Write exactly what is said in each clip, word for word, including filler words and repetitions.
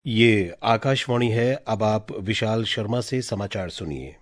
ये आकाशवाणी है। अब आप विशाल शर्मा से समाचार सुनिए।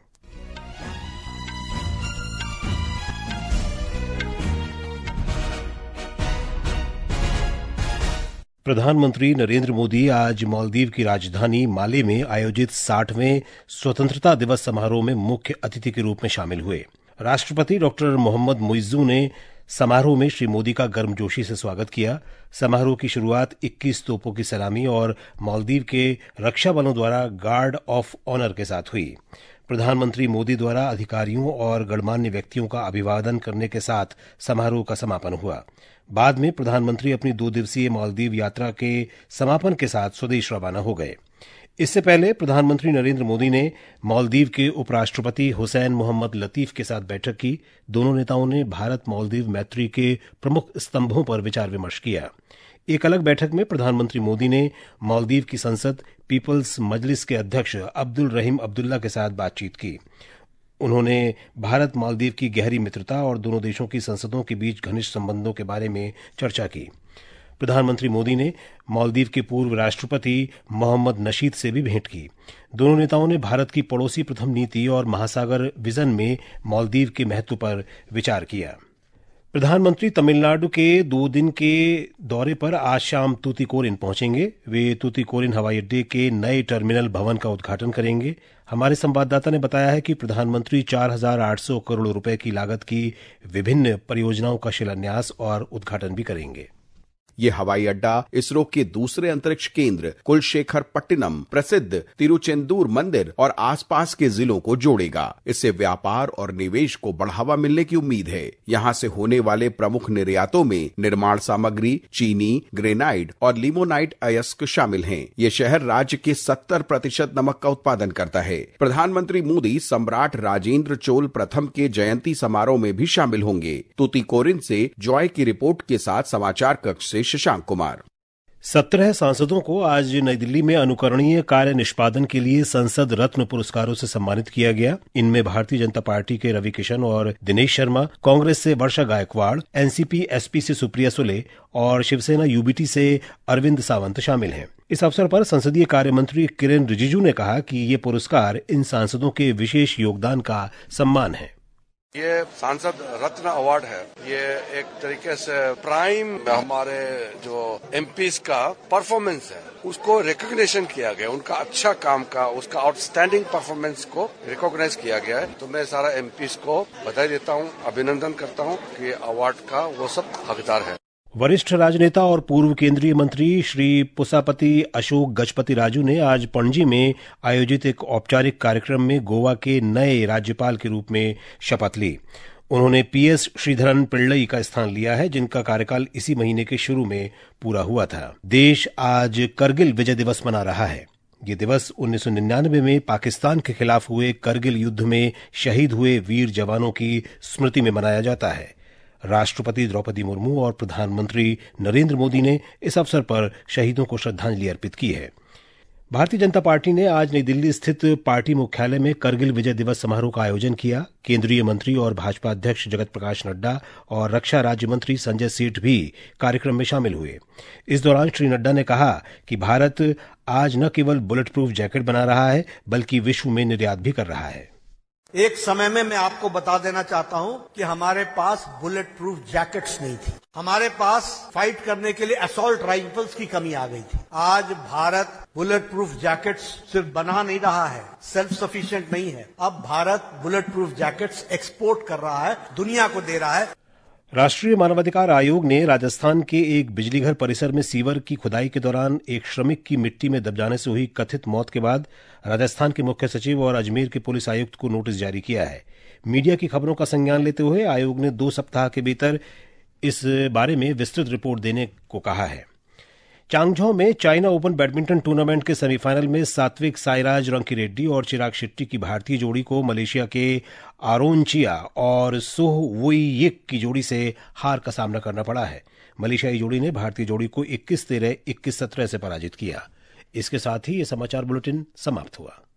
प्रधानमंत्री नरेंद्र मोदी आज मालदीव की राजधानी माले में आयोजित साठवें स्वतंत्रता दिवस समारोह में मुख्य अतिथि के रूप में शामिल हुए। राष्ट्रपति डॉक्टर मोहम्मद मुइज्जू ने समारोह में श्री मोदी का गर्मजोशी से स्वागत किया। समारोह की शुरुआत इक्कीस तोपों की सलामी और मालदीव के रक्षा बलों द्वारा गार्ड ऑफ ऑनर के साथ हुई। प्रधानमंत्री मोदी द्वारा अधिकारियों और गणमान्य व्यक्तियों का अभिवादन करने के साथ समारोह का समापन हुआ। बाद में प्रधानमंत्री अपनी दो दिवसीय मालदीव यात्रा के समापन के साथ स्वदेश रवाना हो गए। इससे पहले प्रधानमंत्री नरेंद्र मोदी ने मालदीव के उपराष्ट्रपति हुसैन मोहम्मद लतीफ के साथ बैठक की। दोनों नेताओं ने भारत मालदीव मैत्री के प्रमुख स्तंभों पर विचार विमर्श किया। एक अलग बैठक में प्रधानमंत्री मोदी ने मालदीव की संसद पीपल्स मजलिस के अध्यक्ष अब्दुल रहीम अब्दुल्ला के साथ बातचीत की। उन्होंने भारत मालदीव की गहरी मित्रता और दोनों देशों की संसदों के बीच घनिष्ठ संबंधों के बारे में चर्चा की। प्रधानमंत्री मोदी ने मालदीव के पूर्व राष्ट्रपति मोहम्मद नशीद से भी भेंट की। दोनों नेताओं ने भारत की पड़ोसी प्रथम नीति और महासागर विजन में मालदीव के महत्व पर विचार किया। प्रधानमंत्री तमिलनाडु के दो दिन के दौरे पर आज शाम तूतीकोरिन पहुंचेंगे। वे तूतीकोरिन हवाई अड्डे के नए टर्मिनल भवन का उद्घाटन करेंगे। हमारे संवाददाता ने बताया है कि प्रधानमंत्री चार हजार आठ सौ करोड़ रुपए की लागत की विभिन्न परियोजनाओं का शिलान्यास और उद्घाटन भी करेंगे। ये हवाई अड्डा इसरो के दूसरे अंतरिक्ष केंद्र कुलशेखर पट्टिनम, प्रसिद्ध तिरुचेंदूर मंदिर और आसपास के जिलों को जोड़ेगा। इससे व्यापार और निवेश को बढ़ावा मिलने की उम्मीद है। यहाँ से होने वाले प्रमुख निर्यातों में निर्माण सामग्री, चीनी, ग्रेनाइट और लिमोनाइट अयस्क शामिल हैं। ये शहर राज्य के सत्तर प्रतिशत नमक का उत्पादन करता है। प्रधानमंत्री मोदी सम्राट राजेंद्र चोल प्रथम के जयंती समारोह में भी शामिल होंगे। तूतीकोरिन से जॉय की रिपोर्ट के साथ समाचार कक्ष से शशांक कुमार। सत्रह सांसदों को आज नई दिल्ली में अनुकरणीय कार्य निष्पादन के लिए संसद रत्न पुरस्कारों से सम्मानित किया गया। इनमें भारतीय जनता पार्टी के रवि किशन और दिनेश शर्मा, कांग्रेस से वर्षा गायकवाड़, एनसीपी एसपी से सुप्रिया सुले और शिवसेना यूबीटी से अरविंद सावंत शामिल हैं। इस अवसर पर संसदीय कार्य मंत्री किरेन रिजिजू ने कहा कि ये पुरस्कार इन सांसदों के विशेष योगदान का सम्मान है। ये सांसद रत्न अवार्ड है। ये एक तरीके से प्राइम हमारे जो एमपीज का परफॉर्मेंस है उसको रिकॉग्निशन किया गया, उनका अच्छा काम का, उसका आउटस्टैंडिंग परफॉर्मेंस को रिकॉग्नाइज किया गया है। तो मैं सारा एमपीज को बधाई देता हूँ, अभिनंदन करता हूँ कि अवार्ड का वो सब हकदार है। वरिष्ठ राजनेता और पूर्व केंद्रीय मंत्री श्री पुसापति अशोक गजपति राजू ने आज पणजी में आयोजित एक औपचारिक कार्यक्रम में गोवा के नए राज्यपाल के रूप में शपथ ली। उन्होंने पीएस श्रीधरन पिल्लई का स्थान लिया है, जिनका कार्यकाल इसी महीने के शुरू में पूरा हुआ था। देश आज करगिल विजय दिवस मना रहा है। ये दिवस उन्नीस सौ निन्यानवे में पाकिस्तान के खिलाफ हुए करगिल युद्ध में शहीद हुए वीर जवानों की स्मृति में मनाया जाता है। राष्ट्रपति द्रौपदी मुर्मू और प्रधानमंत्री नरेंद्र मोदी ने इस अवसर पर शहीदों को श्रद्धांजलि अर्पित की है। भारतीय जनता पार्टी ने आज नई दिल्ली स्थित पार्टी मुख्यालय में करगिल विजय दिवस समारोह का आयोजन किया। केंद्रीय मंत्री और भाजपा अध्यक्ष जगत प्रकाश नड्डा और रक्षा राज्य मंत्री संजय सेठ भी कार्यक्रम में शामिल हुए। इस दौरान श्री नड्डा ने कहा कि भारत आज न केवल बुलेट प्रूफ जैकेट बना रहा है बल्कि विश्व में निर्यात भी कर रहा है। एक समय में मैं आपको बता देना चाहता हूं कि हमारे पास बुलेट प्रूफ जैकेट्स नहीं थी, हमारे पास फाइट करने के लिए असॉल्ट राइफल्स की कमी आ गई थी। आज भारत बुलेट प्रूफ जैकेट्स सिर्फ बना नहीं रहा है, सेल्फ सफिशिएंट नहीं है। अब Bharat bullet proof jackets export कर रहा है, दुनिया को दे रहा है। राष्ट्रीय मानवाधिकार आयोग ने राजस्थान के एक बिजलीघर परिसर में सीवर की खुदाई के दौरान एक श्रमिक की मिट्टी में दब जाने से हुई कथित मौत के बाद राजस्थान के मुख्य सचिव और अजमेर के पुलिस आयुक्त को नोटिस जारी किया है। मीडिया की खबरों का संज्ञान लेते हुए आयोग ने दो सप्ताह के भीतर इस बारे में विस्तृत रिपोर्ट देने को कहा है। चांगझो में चाइना ओपन बैडमिंटन टूर्नामेंट के सेमीफाइनल में सात्विक साईराज रंकीरेड्डी और चिराग शेट्टी की भारतीय जोड़ी को मलेशिया के आरोनचिया और सोह वुईयिक की जोड़ी से हार का सामना करना पड़ा है। मलेशियाई जोड़ी ने भारतीय जोड़ी को इक्कीस तेरह, इक्कीस सत्रह से पराजित किया। इसके साथ ही ये समाचार बुलेटिन समाप्त हुआ।